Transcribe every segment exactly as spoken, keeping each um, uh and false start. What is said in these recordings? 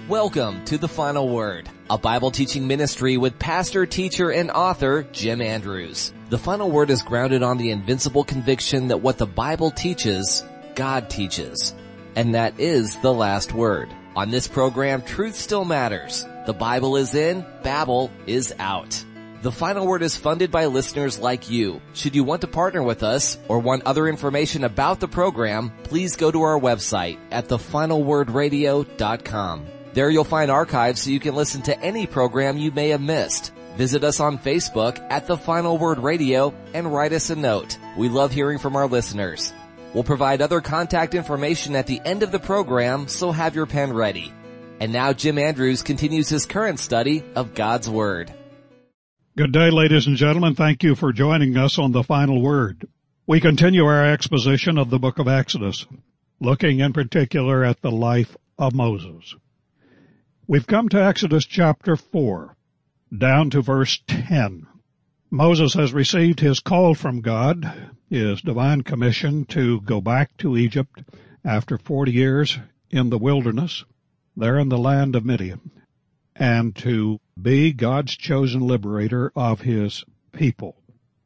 Welcome to The Final Word, a Bible teaching ministry with pastor, teacher, and author Jim Andrews. The Final Word is grounded on the invincible conviction that what the Bible teaches, God teaches. And that is the last word. On this program, truth still matters. The Bible is in, Babel is out. The Final Word is funded by listeners like you. Should you want to partner with us or want other information about the program, please go to our website at the final word radio dot com. There you'll find archives so you can listen to any program you may have missed. Visit us on Facebook at The Final Word Radio and write us a note. We love hearing from our listeners. We'll provide other contact information at the end of the program, so have your pen ready. And now Jim Andrews continues his current study of God's Word. Good day, ladies and gentlemen. Thank you for joining us on The Final Word. We continue our exposition of the book of Exodus, looking in particular at the life of Moses. We've come to Exodus chapter four, down to verse ten. Moses has received his call from God, his divine commission to go back to Egypt after forty years in the wilderness, there in the land of Midian, and to be God's chosen liberator of his people.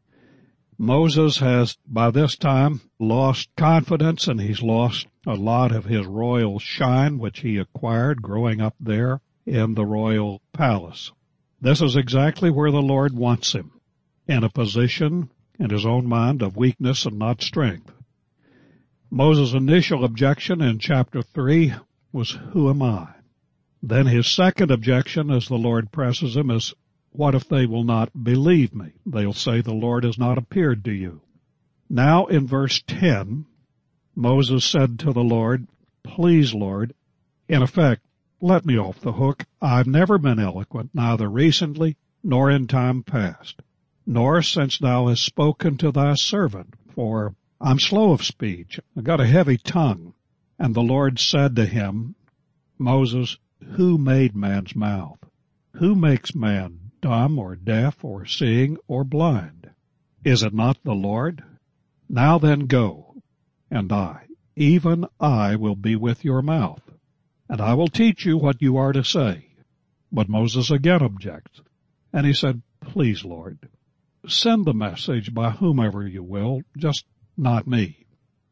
Moses has, by this time, lost confidence, and he's lost a lot of his royal shine, which he acquired growing up there in the royal palace. This is exactly where the Lord wants him, in a position in his own mind of weakness and not strength. Moses' initial objection in chapter three was, "Who am I?" Then his second objection, as the Lord presses him, is, "What if they will not believe me? They'll say the Lord has not appeared to you." Now in verse ten, Moses said to the Lord, "Please, Lord, in effect, let me off the hook. I've never been eloquent, neither recently nor in time past, nor since thou hast spoken to thy servant, for I'm slow of speech, I've got a heavy tongue." And the Lord said to him, "Moses, who made man's mouth? Who makes man dumb or deaf or seeing or blind? Is it not the Lord? Now then go, and I, even I, will be with your mouth, and I will teach you what you are to say." But Moses again objects, and he said, "Please, Lord, send the message by whomever you will, just not me."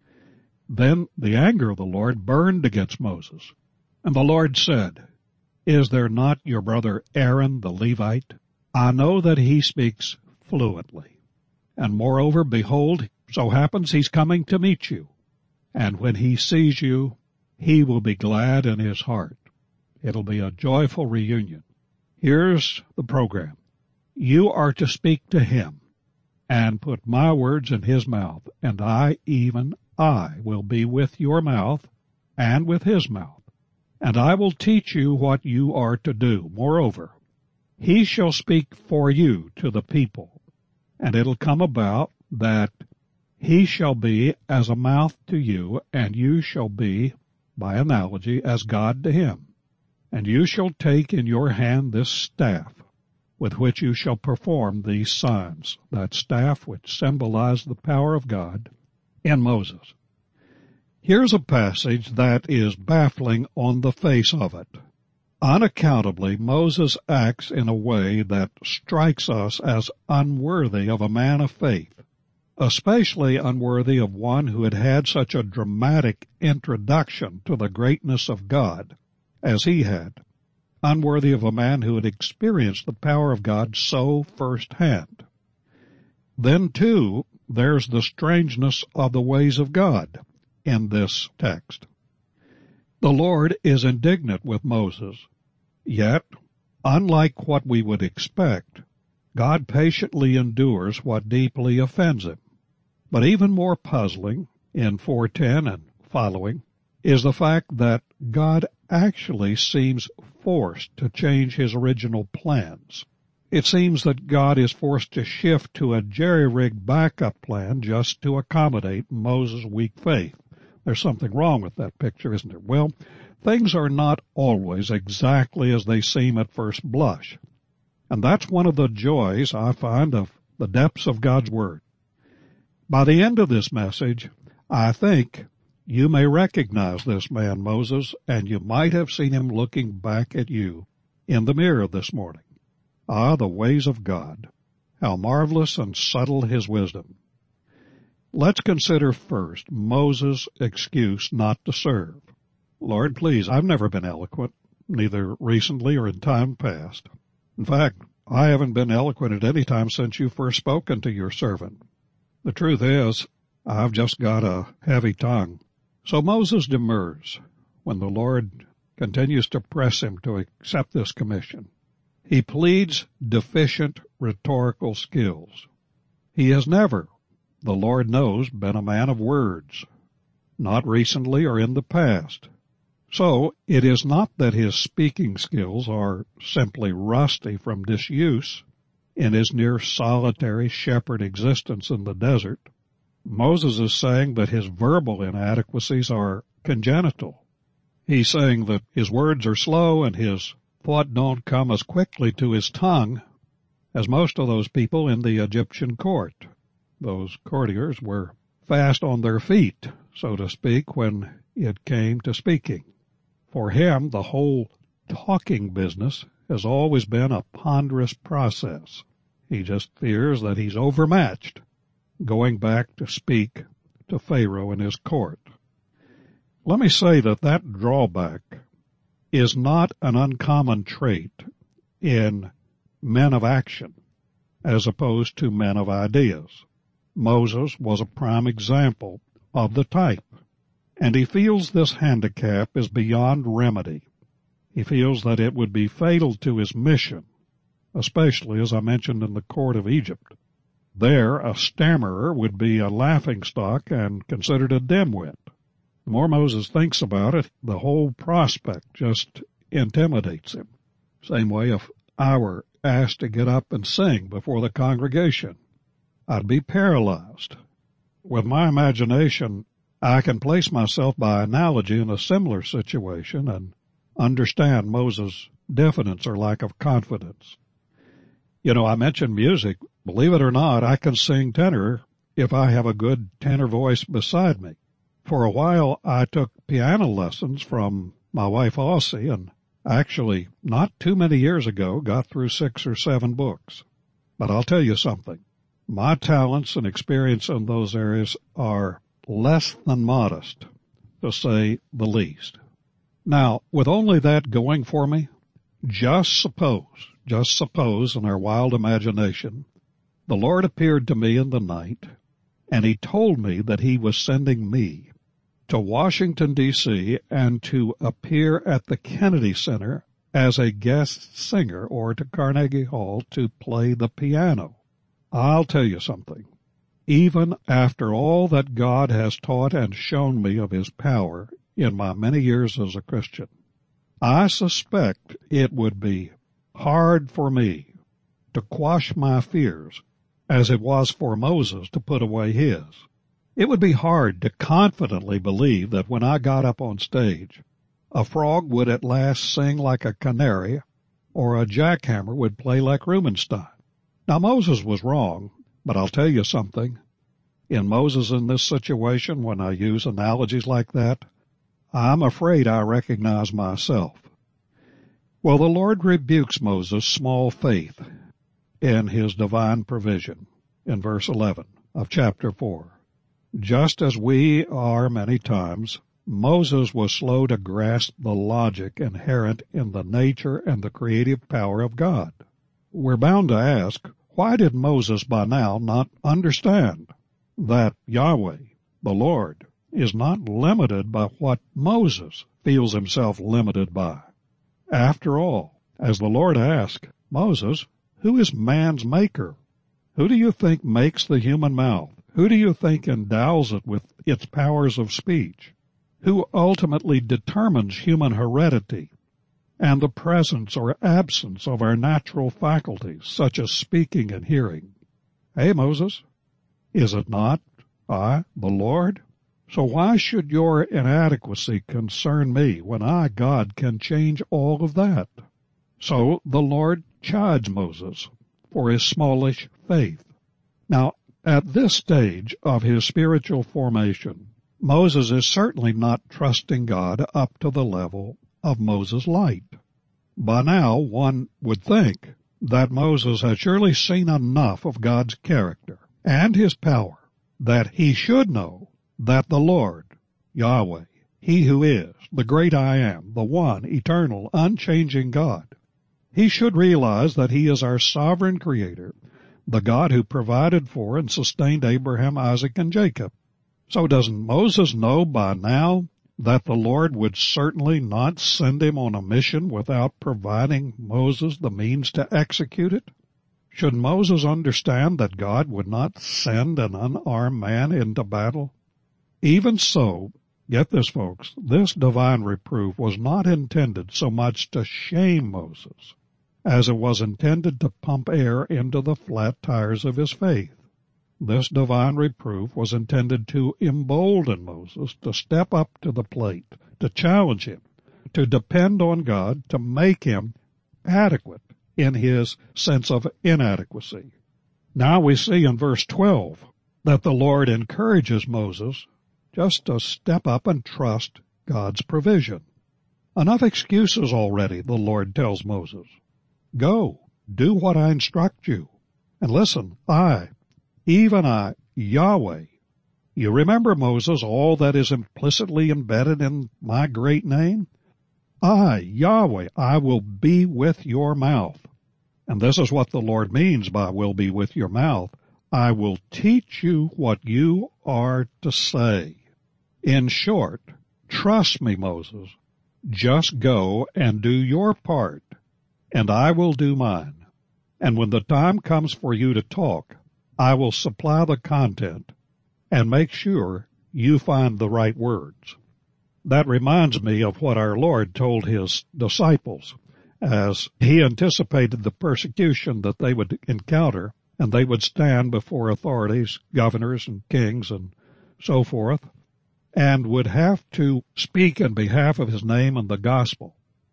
Then the anger of the Lord burned against Moses, and the Lord said, "Is there not your brother Aaron the Levite? I know that he speaks fluently. And moreover, behold, so happens he's coming to meet you. And when he sees you, he will be glad in his heart. It'll be a joyful reunion." Here's the program. You are to speak to him and put my words in his mouth, and I, even I, will be with your mouth and with his mouth. And I will teach you what you are to do. Moreover, he shall speak for you to the people, and it'll come about that he shall be as a mouth to you, and you shall be, by analogy, as God to him. And you shall take in your hand this staff, with which you shall perform these signs, that staff which symbolized the power of God in Moses. Here's a passage that is baffling on the face of it. Unaccountably, Moses acts in a way that strikes us as unworthy of a man of faith, especially unworthy of one who had had such a dramatic introduction to the greatness of God as he had, unworthy of a man who had experienced the power of God so firsthand. Then, too, there's the strangeness of the ways of God in this text. The Lord is indignant with Moses, yet, unlike what we would expect, God patiently endures what deeply offends him. But even more puzzling, in four ten and following, is the fact that God actually seems forced to change his original plans. It seems that God is forced to shift to a jerry-rigged backup plan just to accommodate Moses' weak faith. There's something wrong with that picture, isn't there? Well, things are not always exactly as they seem at first blush. And that's one of the joys, I find, of the depths of God's Word. By the end of this message, I think you may recognize this man, Moses, and you might have seen him looking back at you in the mirror this morning. Ah, the ways of God! How marvelous and subtle his wisdom. Let's consider first Moses' excuse not to serve. Lord, please, I've never been eloquent, neither recently or in time past. In fact, I haven't been eloquent at any time since you first spoken to your servant. The truth is, I've just got a heavy tongue. So Moses demurs when the Lord continues to press him to accept this commission. He pleads deficient rhetorical skills. He has never, the Lord knows, been a man of words, not recently or in the past. So it is not that his speaking skills are simply rusty from disuse in his near solitary shepherd existence in the desert. Moses is saying that his verbal inadequacies are congenital. He's saying that his words are slow and his thought don't come as quickly to his tongue as most of those people in the Egyptian court. Those courtiers were fast on their feet, so to speak, when it came to speaking. For him, the whole talking business has always been a ponderous process. He just fears that he's overmatched, going back to speak to Pharaoh and his court. Let me say that that drawback is not an uncommon trait in men of action as opposed to men of ideas. Moses was a prime example of the type, and he feels this handicap is beyond remedy. He feels that it would be fatal to his mission, especially, as I mentioned, in the court of Egypt. There, a stammerer would be a laughingstock and considered a dimwit. The more Moses thinks about it, the whole prospect just intimidates him. Same way if I were asked to get up and sing before the congregation, I'd be paralyzed. With my imagination, I can place myself by analogy in a similar situation and understand Moses' diffidence or lack of confidence. You know, I mentioned music. Believe it or not, I can sing tenor if I have a good tenor voice beside me. For a while, I took piano lessons from my wife, Aussie, and actually, not too many years ago, got through six or seven books. But I'll tell you something. My talents and experience in those areas are less than modest, to say the least. Now, with only that going for me, just suppose, just suppose in our wild imagination, the Lord appeared to me in the night, and he told me that he was sending me to Washington, D C, and to appear at the Kennedy Center as a guest singer or to Carnegie Hall to play the piano. I'll tell you something. Even after all that God has taught and shown me of his power in my many years as a Christian, I suspect it would be hard for me to quash my fears as it was for Moses to put away his. It would be hard to confidently believe that when I got up on stage, a frog would at last sing like a canary or a jackhammer would play like Rubinstein. Now, Moses was wrong, but I'll tell you something. In Moses in this situation, when I use analogies like that, I'm afraid I recognize myself. Well, the Lord rebukes Moses' small faith in his divine provision in verse eleven of chapter four. Just as we are many times, Moses was slow to grasp the logic inherent in the nature and the creative power of God. We're bound to ask, why did Moses by now not understand that Yahweh, the Lord, is not limited by what Moses feels himself limited by? After all, as the Lord asked Moses, who is man's maker? Who do you think makes the human mouth? Who do you think endows it with its powers of speech? Who ultimately determines human heredity and the presence or absence of our natural faculties, such as speaking and hearing? Hey, Moses, is it not I, the Lord? So why should your inadequacy concern me when I, God, can change all of that? So the Lord chides Moses for his smallish faith. Now, at this stage of his spiritual formation, Moses is certainly not trusting God up to the level of Moses' light. By now, one would think that Moses had surely seen enough of God's character and his power that he should know that the Lord, Yahweh, He who is, the great I am, the one, eternal, unchanging God, he should realize that he is our sovereign creator, the God who provided for and sustained Abraham, Isaac, and Jacob. So doesn't Moses know by now that the Lord would certainly not send him on a mission without providing Moses the means to execute it? Should Moses understand that God would not send an unarmed man into battle? Even so, get this, folks, this divine reproof was not intended so much to shame Moses as it was intended to pump air into the flat tires of his faith. This divine reproof was intended to embolden Moses to step up to the plate, to challenge him, to depend on God, to make him adequate in his sense of inadequacy. Now we see in verse twelve that the Lord encourages Moses just to step up and trust God's provision. Enough excuses already, the Lord tells Moses. Go, do what I instruct you. And listen, I, even I, Yahweh. You remember, Moses, all that is implicitly embedded in my great name? I, Yahweh, I will be with your mouth. And this is what the Lord means by will be with your mouth. I will teach you what you are to say. In short, trust me, Moses. Just go and do your part, and I will do mine. And when the time comes for you to talk, I will supply the content and make sure you find the right words. That reminds me of what our Lord told his disciples as he anticipated the persecution that they would encounter, and they would stand before authorities, governors and kings and so forth, and would have to speak in behalf of his name and the gospel.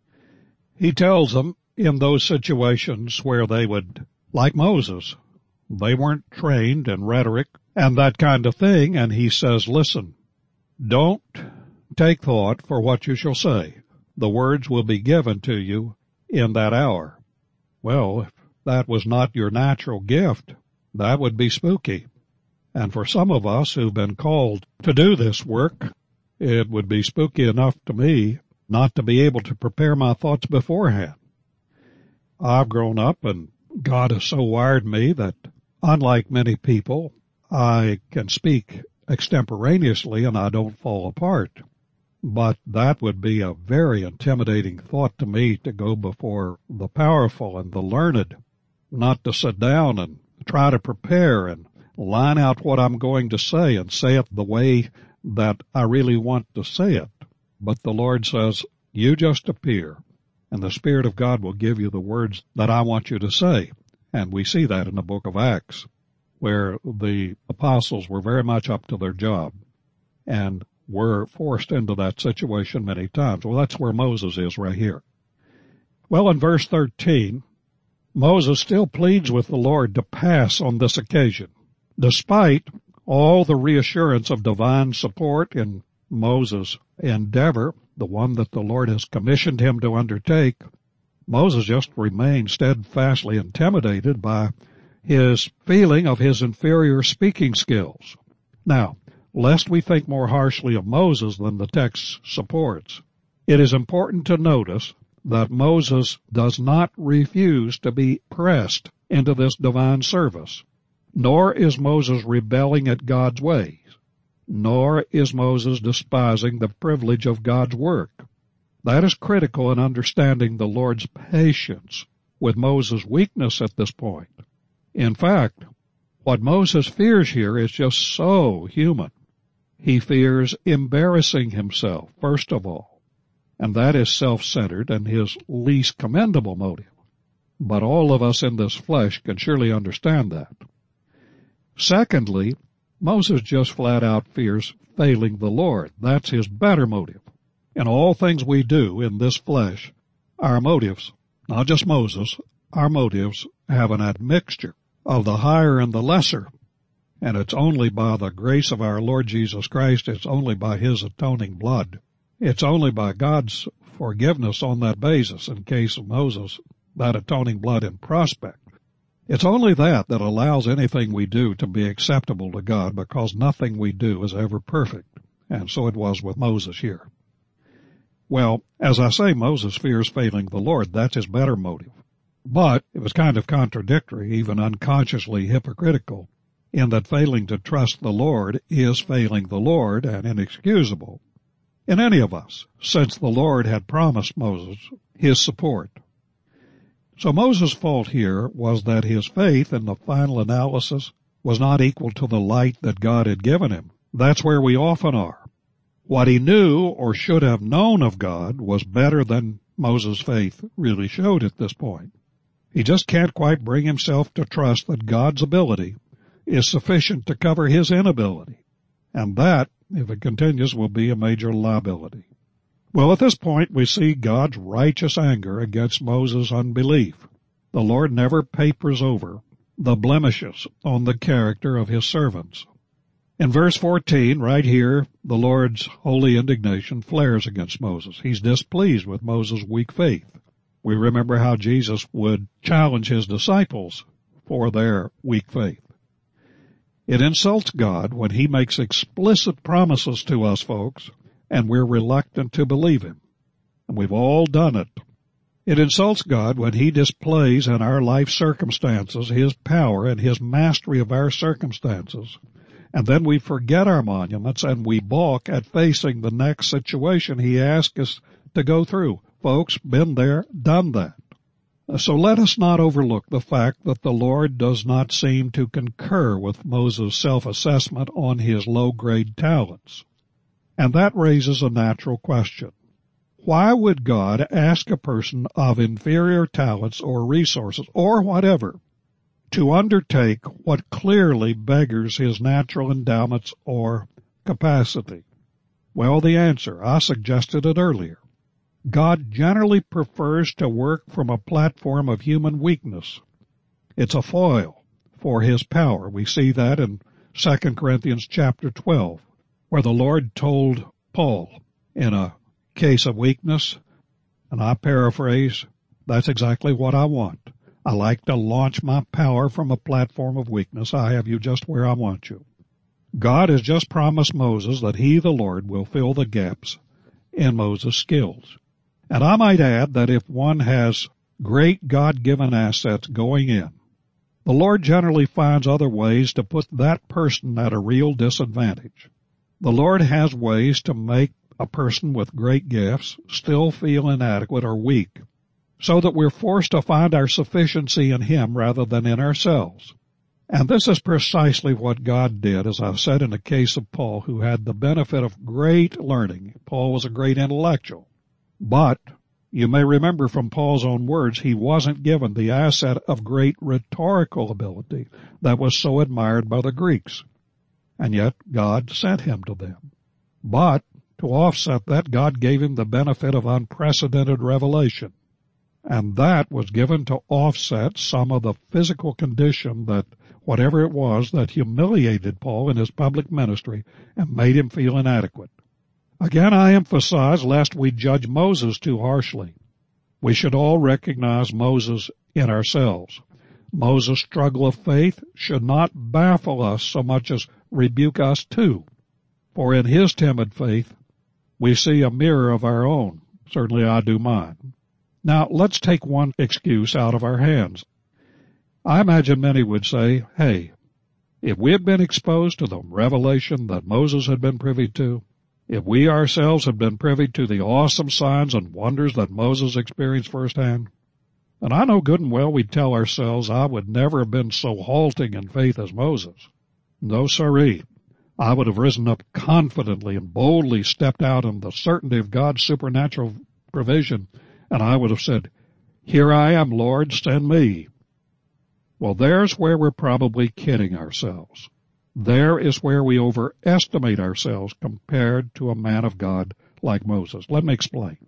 He tells them in those situations where they would, like Moses, they weren't trained in rhetoric and that kind of thing, and he says, listen, don't take thought for what you shall say. The words will be given to you in that hour. Well, if that was not your natural gift, that would be spooky. And for some of us who've been called to do this work, it would be spooky enough to me not to be able to prepare my thoughts beforehand. I've grown up and God has so wired me that, unlike many people, I can speak extemporaneously and I don't fall apart. But that would be a very intimidating thought to me, to go before the powerful and the learned, not to sit down and try to prepare and line out what I'm going to say and say it the way that I really want to say it. But the Lord says, you just appear, and the Spirit of God will give you the words that I want you to say. And we see that in the book of Acts, where the apostles were very much up to their job and were forced into that situation many times. Well, that's where Moses is right here. Well, in verse thirteen, Moses still pleads with the Lord to pass on this occasion. Despite all the reassurance of divine support in Moses' endeavor, the one that the Lord has commissioned him to undertake, Moses just remained steadfastly intimidated by his feeling of his inferior speaking skills. Now, lest we think more harshly of Moses than the text supports, it is important to notice that Moses does not refuse to be pressed into this divine service, nor is Moses rebelling at God's ways, nor is Moses despising the privilege of God's work. That is critical in understanding the Lord's patience with Moses' weakness at this point. In fact, what Moses fears here is just so human. He fears embarrassing himself, first of all, and that is self-centered and his least commendable motive. But all of us in this flesh can surely understand that. Secondly, Moses just flat out fears failing the Lord. That's his better motive. In all things we do in this flesh, our motives, not just Moses, our motives have an admixture of the higher and the lesser. And it's only by the grace of our Lord Jesus Christ, it's only by His atoning blood, it's only by God's forgiveness on that basis, in case of Moses, that atoning blood in prospect. It's only that that allows anything we do to be acceptable to God, because nothing we do is ever perfect. And so it was with Moses here. Well, as I say, Moses fears failing the Lord. That's his better motive. But it was kind of contradictory, even unconsciously hypocritical, in that failing to trust the Lord is failing the Lord and inexcusable in any of us, since the Lord had promised Moses his support. So Moses' fault here was that his faith in the final analysis was not equal to the light that God had given him. That's where we often are. What he knew or should have known of God was better than Moses' faith really showed at this point. He just can't quite bring himself to trust that God's ability is sufficient to cover his inability. And that, if it continues, will be a major liability. Well, at this point, we see God's righteous anger against Moses' unbelief. The Lord never papers over the blemishes on the character of his servants. In verse fourteen, right here, the Lord's holy indignation flares against Moses. He's displeased with Moses' weak faith. We remember how Jesus would challenge his disciples for their weak faith. It insults God when he makes explicit promises to us, folks, and we're reluctant to believe him. And we've all done it. It insults God when he displays in our life circumstances his power and his mastery of our circumstances. And then we forget our monuments and we balk at facing the next situation he asks us to go through. Folks, been there, done that. So let us not overlook the fact that the Lord does not seem to concur with Moses' self-assessment on his low-grade talents. And that raises a natural question. Why would God ask a person of inferior talents or resources or whatever to undertake what clearly beggars his natural endowments or capacity? Well, the answer, I suggested it earlier. God generally prefers to work from a platform of human weakness. It's a foil for his power. We see that in Second Corinthians chapter twelve, where the Lord told Paul in a case of weakness, and I paraphrase, that's exactly what I want. I like to launch my power from a platform of weakness. I have you just where I want you. God has just promised Moses that he, the Lord, will fill the gaps in Moses' skills. And I might add that if one has great God-given assets going in, the Lord generally finds other ways to put that person at a real disadvantage. The Lord has ways to make a person with great gifts still feel inadequate or weak, so that we're forced to find our sufficiency in Him rather than in ourselves. And this is precisely what God did, as I said in the case of Paul, who had the benefit of great learning. Paul was a great intellectual. But you may remember from Paul's own words, he wasn't given the asset of great rhetorical ability that was so admired by the Greeks. And yet God sent him to them. But to offset that, God gave him the benefit of unprecedented revelation. And that was given to offset some of the physical condition that, whatever it was, that humiliated Paul in his public ministry and made him feel inadequate. Again, I emphasize, lest we judge Moses too harshly. We should all recognize Moses in ourselves. Moses' struggle of faith should not baffle us so much as rebuke us too. For in his timid faith, we see a mirror of our own. Certainly I do mine. Now, let's take one excuse out of our hands. I imagine many would say, hey, if we had been exposed to the revelation that Moses had been privy to, if we ourselves had been privy to the awesome signs and wonders that Moses experienced firsthand, and I know good and well we'd tell ourselves I would never have been so halting in faith as Moses. No, sirree. I would have risen up confidently and boldly stepped out in the certainty of God's supernatural provision, and I would have said, here I am, Lord, send me. Well, there's where we're probably kidding ourselves. There is where we overestimate ourselves compared to a man of God like Moses. Let me explain.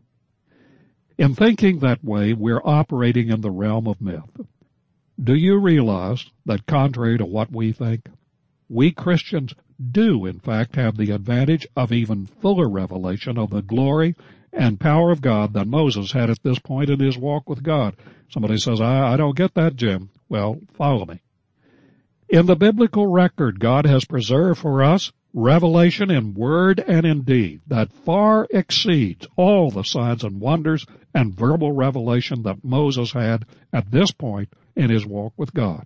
In thinking that way, we're operating in the realm of myth. Do you realize that contrary to what we think, we Christians do, in fact, have the advantage of even fuller revelation of the glory and power of God than Moses had at this point in his walk with God. Somebody says, I, I don't get that, Jim. Well, follow me. In the biblical record, God has preserved for us revelation in word and in deed that far exceeds all the signs and wonders and verbal revelation that Moses had at this point in his walk with God.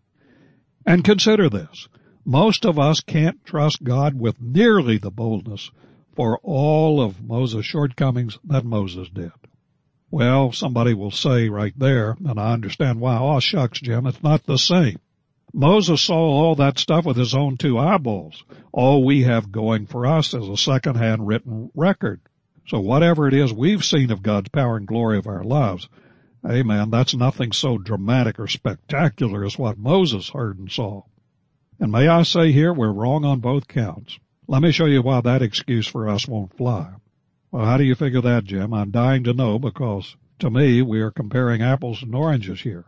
And consider this. Most of us can't trust God with nearly the boldness for all of Moses' shortcomings that Moses did. Well, somebody will say right there, and I understand why, oh shucks, Jim, it's not the same. Moses saw all that stuff with his own two eyeballs. All we have going for us is a second-hand written record. So whatever it is we've seen of God's power and glory of our lives, amen, that's nothing so dramatic or spectacular as what Moses heard and saw. And may I say here, we're wrong on both counts. Let me show you why that excuse for us won't fly. Well, how do you figure that, Jim? I'm dying to know, because to me, we are comparing apples and oranges here.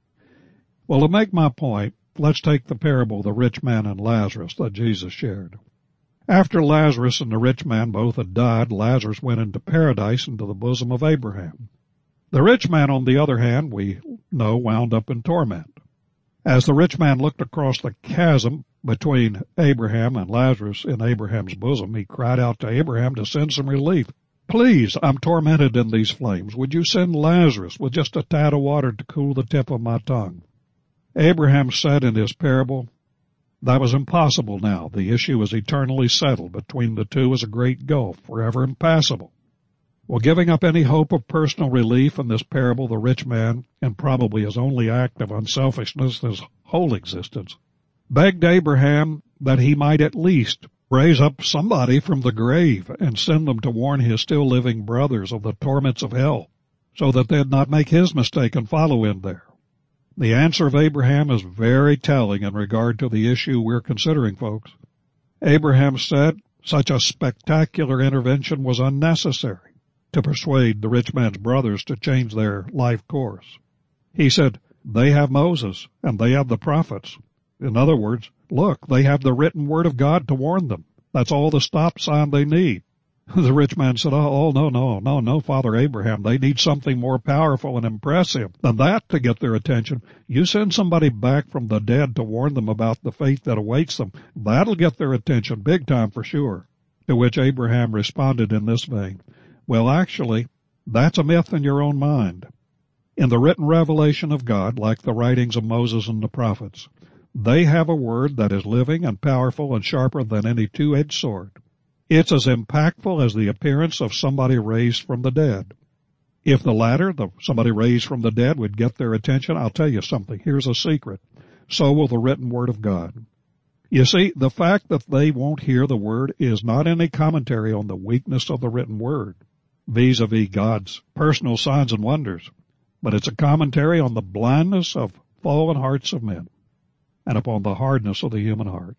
Well, to make my point, let's take the parable of the rich man and Lazarus that Jesus shared. After Lazarus and the rich man both had died, Lazarus went into paradise, into the bosom of Abraham. The rich man, on the other hand, we know, wound up in torment. As the rich man looked across the chasm between Abraham and Lazarus in Abraham's bosom, he cried out to Abraham to send some relief. Please, I'm tormented in these flames. Would you send Lazarus with just a tad of water to cool the tip of my tongue? Abraham said in his parable, that was impossible now. The issue is eternally settled. Between the two is a great gulf, forever impassable. Well, giving up any hope of personal relief in this parable, the rich man, and probably his only act of unselfishness, his whole existence, begged Abraham that he might at least raise up somebody from the grave and send them to warn his still living brothers of the torments of hell, so that they'd not make his mistake and follow him there. The answer of Abraham is very telling in regard to the issue we're considering, folks. Abraham said such a spectacular intervention was unnecessary to persuade the rich man's brothers to change their life course. He said, they have Moses and they have the prophets. In other words, look, they have the written word of God to warn them. That's all the stop sign they need. The rich man said, oh, oh, no, no, no, no, Father Abraham. They need something more powerful and impressive than that to get their attention. You send somebody back from the dead to warn them about the fate that awaits them. That'll get their attention big time for sure. To which Abraham responded in this vein, well, actually, that's a myth in your own mind. In the written revelation of God, like the writings of Moses and the prophets, they have a word that is living and powerful and sharper than any two-edged sword. It's as impactful as the appearance of somebody raised from the dead. If the latter, the somebody raised from the dead, would get their attention, I'll tell you something. Here's a secret. So will the written word of God. You see, the fact that they won't hear the word is not any commentary on the weakness of the written word, vis-a-vis God's personal signs and wonders, but it's a commentary on the blindness of fallen hearts of men and upon the hardness of the human heart.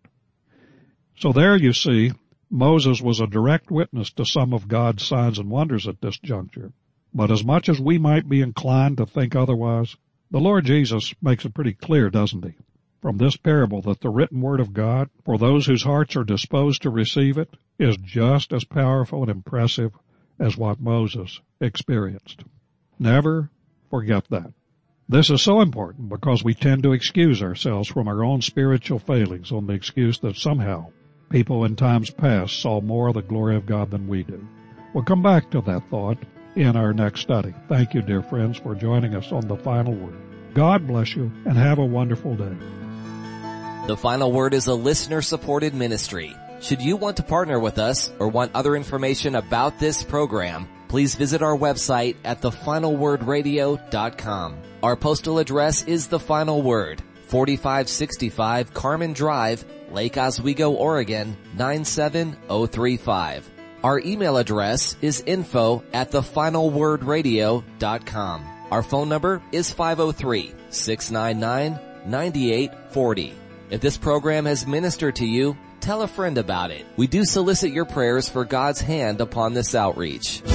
So there you see, Moses was a direct witness to some of God's signs and wonders at this juncture. But as much as we might be inclined to think otherwise, the Lord Jesus makes it pretty clear, doesn't he, from this parable that the written word of God, for those whose hearts are disposed to receive it, is just as powerful and impressive as what Moses experienced. Never forget that. This is so important because we tend to excuse ourselves from our own spiritual failings on the excuse that somehow people in times past saw more of the glory of God than we do. We'll come back to that thought in our next study. Thank you, dear friends, for joining us on The Final Word. God bless you and have a wonderful day. The Final Word is a listener-supported ministry. Should you want to partner with us or want other information about this program, please visit our website at the final word radio dot com. Our postal address is The Final Word, forty-five sixty-five Carmen Drive, Lake Oswego, Oregon, nine seven oh three five. Our email address is info at the final word radio dot com. Our phone number is five oh three, six nine nine, nine eight four oh. If this program has ministered to you, tell a friend about it. We do solicit your prayers for God's hand upon this outreach.